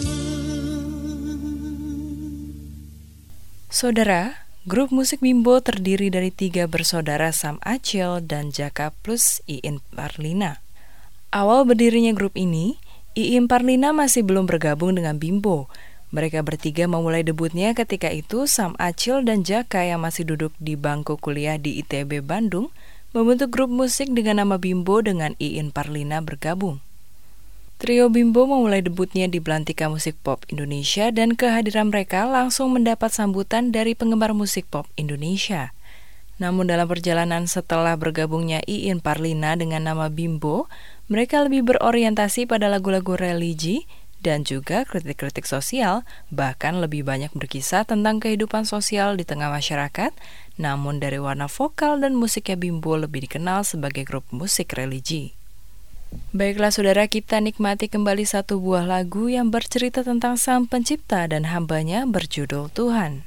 Saudara, grup musik Bimbo terdiri dari tiga bersaudara, Sam Acil dan Jaka plus Iin Parlina. Awal berdirinya grup ini, Iin Parlina masih belum bergabung dengan Bimbo. Mereka bertiga memulai debutnya ketika itu Sam Acil dan Jaka yang masih duduk di bangku kuliah di I T B Bandung membentuk grup musik dengan nama Bimbo dengan Iin Parlina bergabung. Trio Bimbo memulai debutnya di Belantika Musik Pop Indonesia dan kehadiran mereka langsung mendapat sambutan dari penggemar musik pop Indonesia. Namun dalam perjalanan setelah bergabungnya Iin Parlina dengan nama Bimbo, mereka lebih berorientasi pada lagu-lagu religi dan juga kritik-kritik sosial, bahkan lebih banyak berkisah tentang kehidupan sosial di tengah masyarakat. Namun dari warna vokal dan musiknya Bimbo lebih dikenal sebagai grup musik religi. Baiklah saudara, kita nikmati kembali satu buah lagu yang bercerita tentang Sang Pencipta dan hambanya berjudul Tuhan.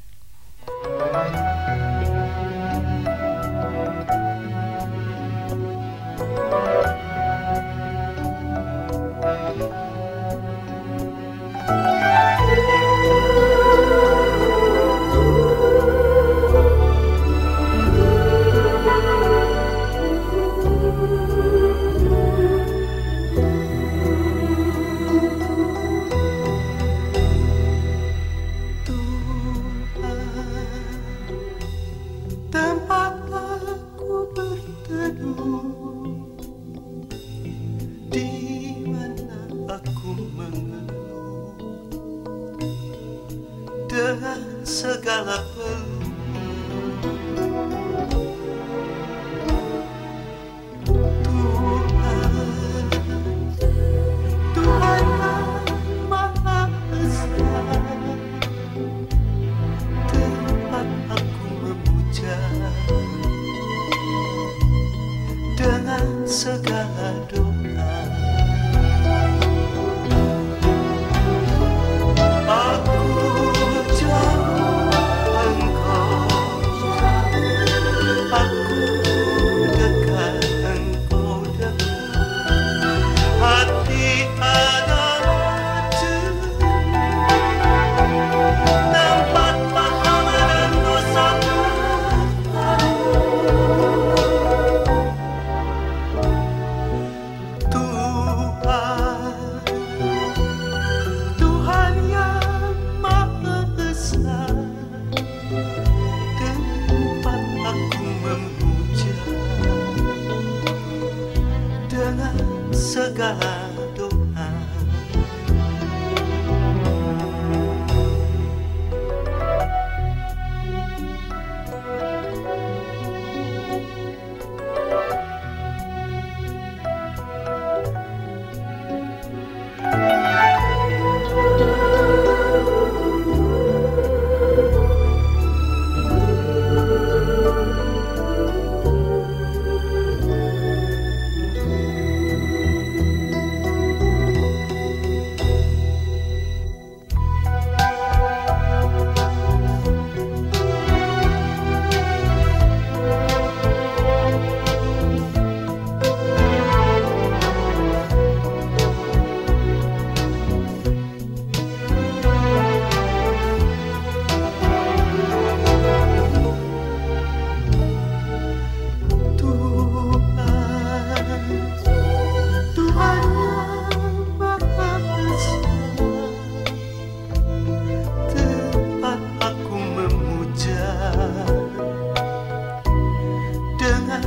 Segala Tuhan, Tuhan yang Maha Esa, tempat aku memuja dengan segala doa. Segala doa.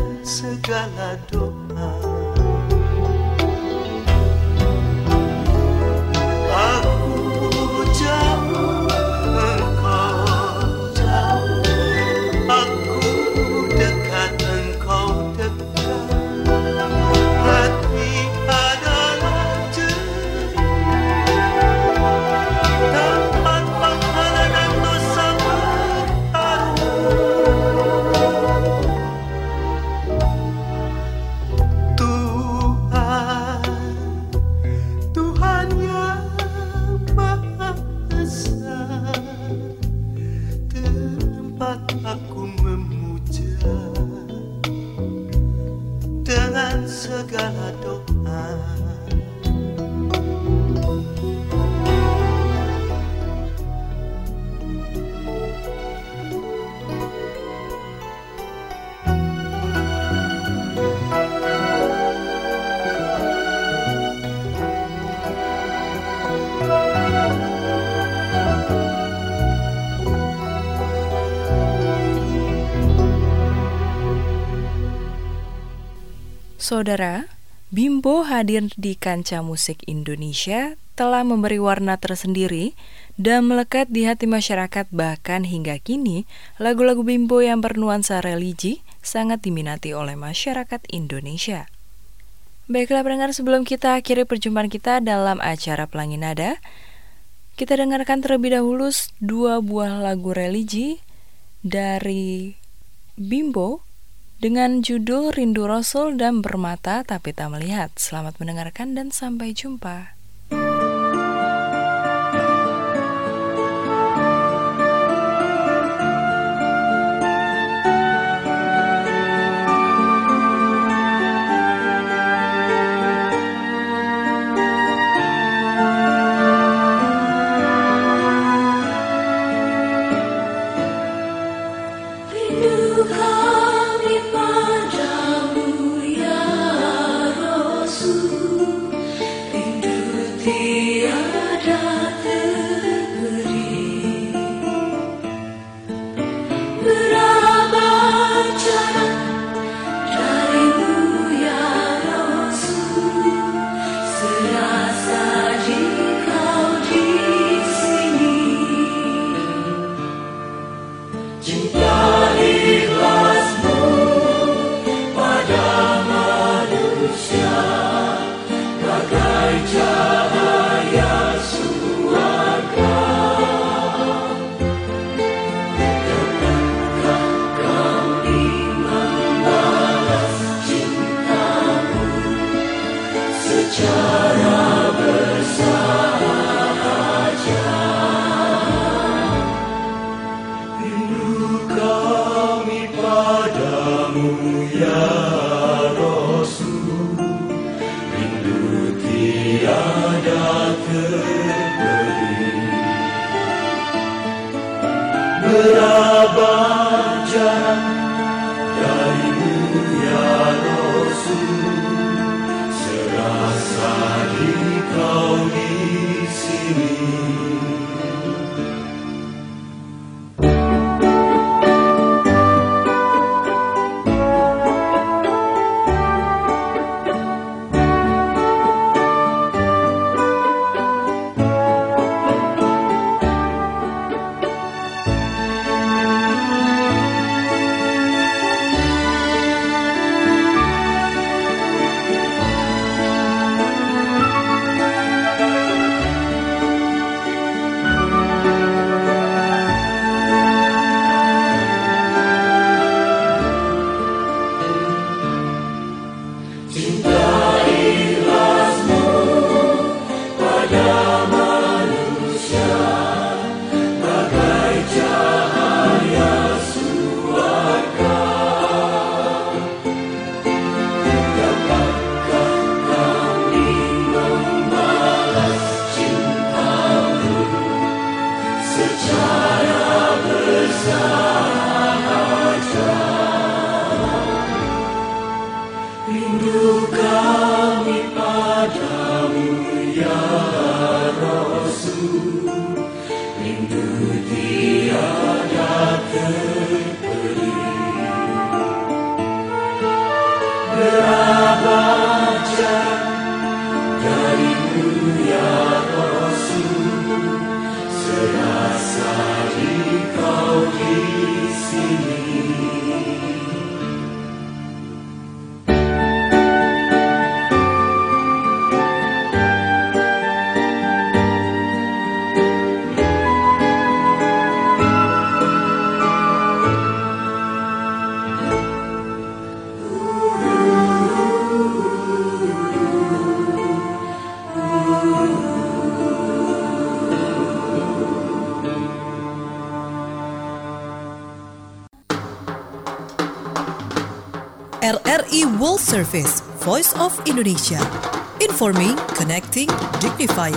segala doa. Saudara, Bimbo hadir di kancah musik Indonesia telah memberi warna tersendiri dan melekat di hati masyarakat, bahkan hingga kini lagu-lagu Bimbo yang bernuansa religi sangat diminati oleh masyarakat Indonesia. Baiklah pendengar, sebelum kita akhiri perjumpaan kita dalam acara Pelangi Nada, kita dengarkan terlebih dahulu dua buah lagu religi dari Bimbo dengan judul Rindu Rasul dan Bermata Tapi Tak Melihat. Selamat mendengarkan dan sampai jumpa. R R I World Service, Voice of Indonesia. Informing, connecting, dignifying.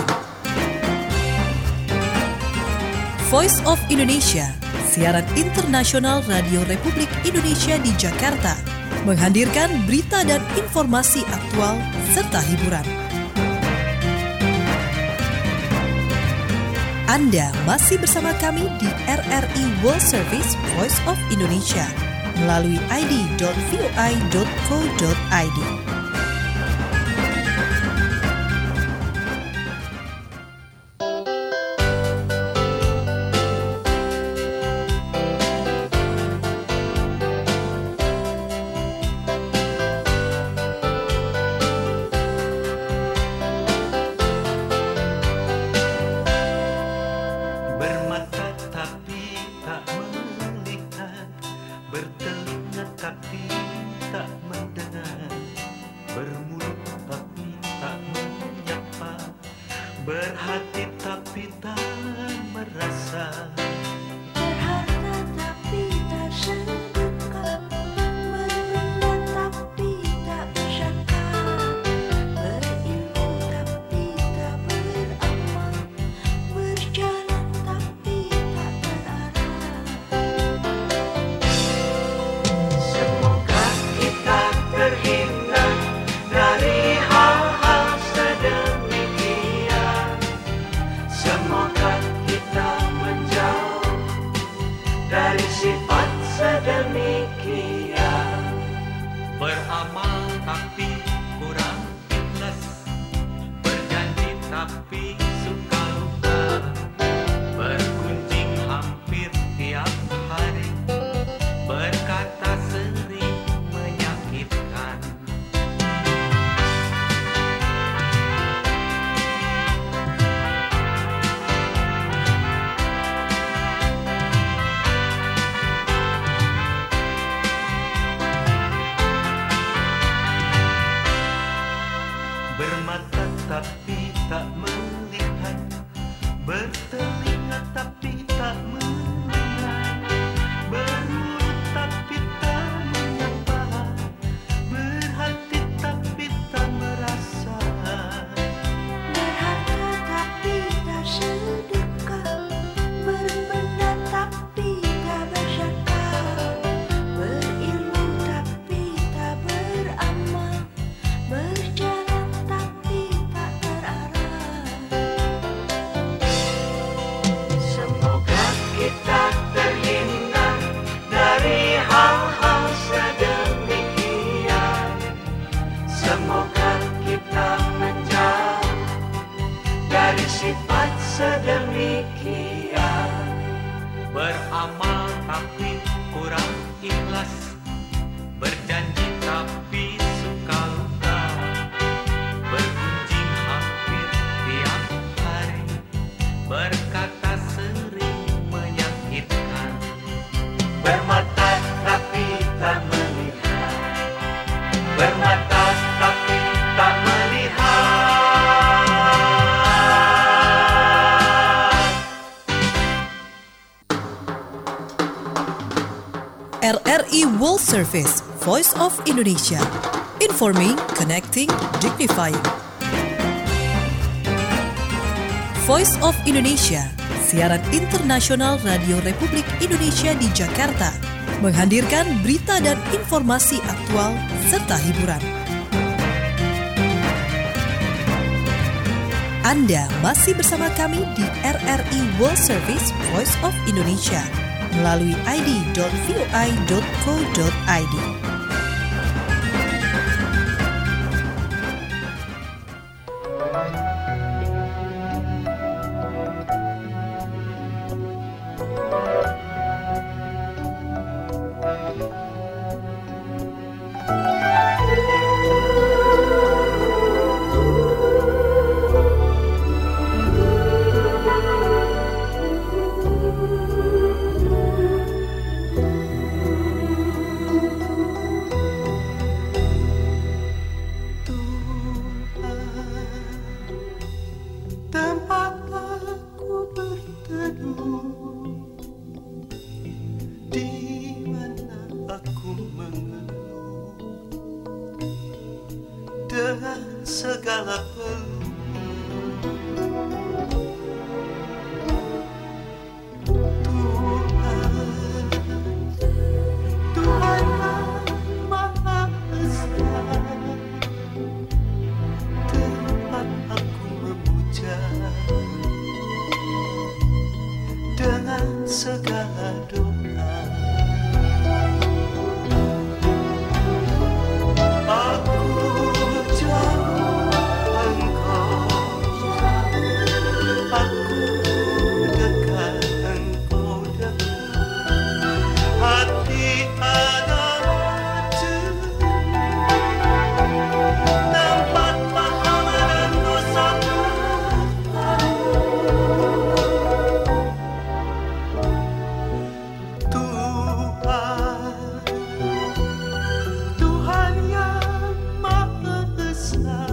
Voice of Indonesia, siaran internasional Radio Republik Indonesia di Jakarta, menghadirkan berita dan informasi aktual serta hiburan. Anda masih bersama kami di R R I World Service, Voice of Indonesia melalui i d dot v o i dot co dot i d. beramal tapi kurang ikhlas, berjanji tapi suka lupa, bergunjing hampir tiap hari, berkata sering menyakitkan, bermata tapi tak melihat, bermata tapi tak melihat. R R I World Service, Voice of Indonesia. Informing, connecting, dignifying. Voice of Indonesia, siaran internasional Radio Republik Indonesia di Jakarta, menghadirkan berita dan informasi aktual serta hiburan. Anda masih bersama kami di R R I World Service, Voice of Indonesia, melalui i d dot v o i dot co dot i d. Segala Tuhan, Tuhan yang Maha Esa, tempat aku memuja dengan segala doa. Aku jauh, Engkau jauh, aku dekat, Engkau dekat, hati adalah tempat pahala dan dosa Tuhan, Tuhan yang Maha Esa,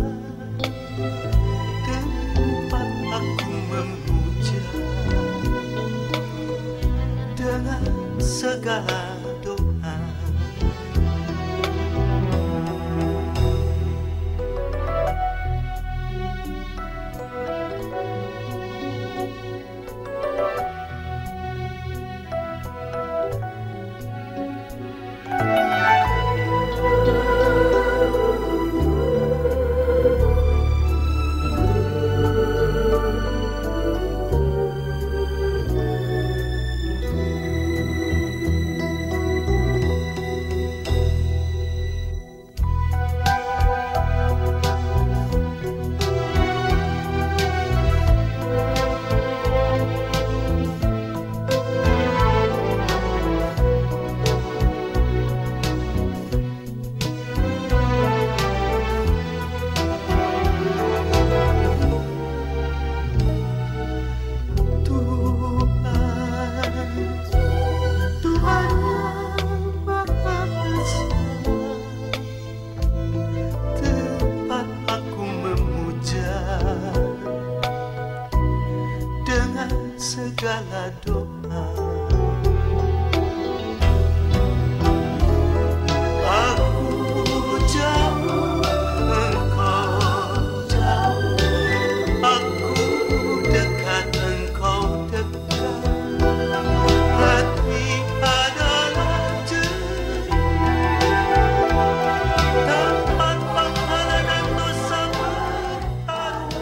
tempat aku memuja dengan segala doa. Segala doa, aku jauh, Engkau jauh, aku dekat, Engkau dekat, hati adalah jernih, tempat pahala dan dosa bertaruh.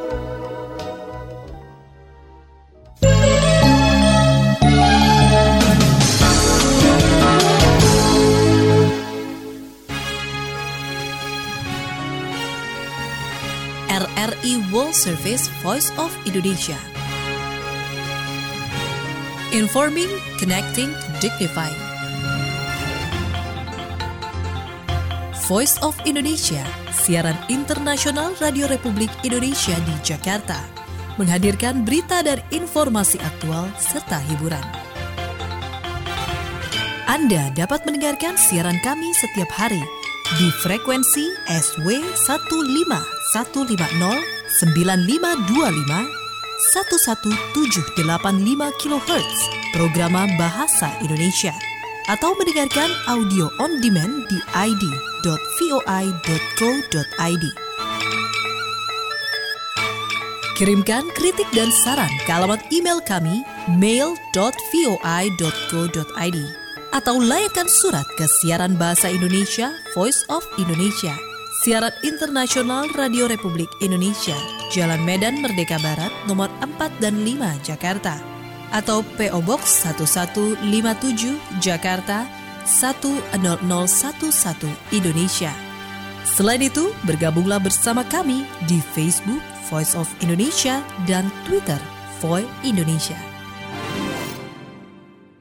R R I World Service, Voice of Indonesia. Informing, connecting, dignifying. Voice of Indonesia, siaran internasional Radio Republik Indonesia di Jakarta, menghadirkan berita dan informasi aktual serta hiburan. Anda dapat mendengarkan siaran kami setiap hari di frekuensi S W satu lima satu lima nol sembilan lima dua lima satu satu tujuh delapan lima kilohertz programa Bahasa Indonesia, atau mendengarkan audio on demand di i d dot voi dot co dot i d. Kirimkan kritik dan saran ke alamat email kami mail dot voi dot co dot i d atau layangkan surat ke siaran Bahasa Indonesia Voice of Indonesia, siaran internasional Radio Republik Indonesia, Jalan Medan Merdeka Barat nomor empat dan lima Jakarta, atau P O Box satu satu lima tujuh Jakarta satu nol nol satu satu Indonesia. Selain itu, bergabunglah bersama kami di Facebook Voice of Indonesia dan Twitter Voi Indonesia.